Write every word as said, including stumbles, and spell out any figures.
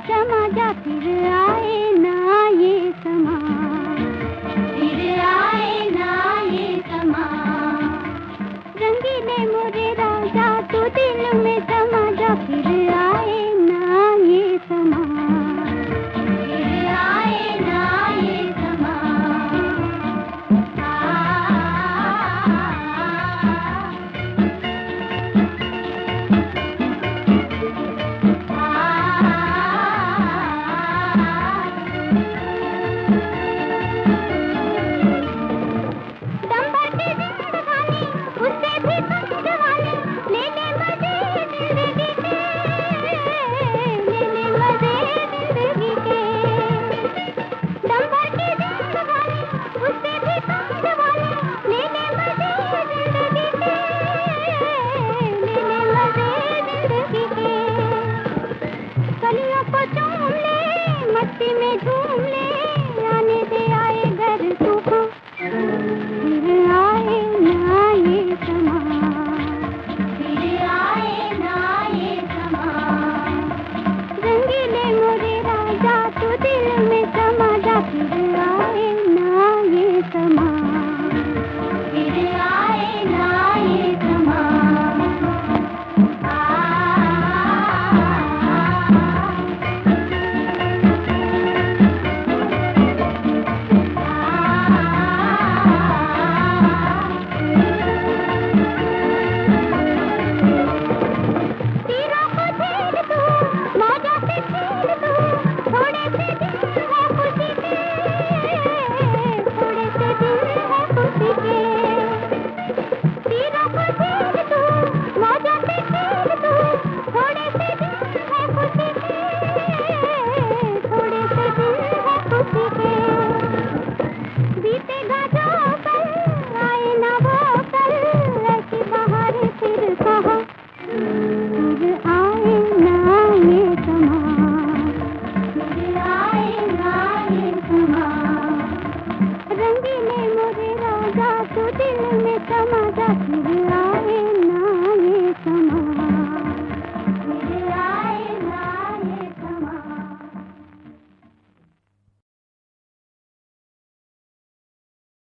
समा जा फिर आए ना ये समा, फिर आए ना ये समा। रंगीले मोरे राजा तू दिल में समा जा फिर आए ना ये समा, फिर आए ना ये समा। उससे भी कम जवानी ले ले मजे जिंदगी के, ले ले मजे जिंदगी के। दम भर के जिंदगानी उससे भी कम जवानी ले ले मजे जिंदगी के, ले ले मजे जिंदगी के। कलियों को चूम ले मस्ती में झूम ले,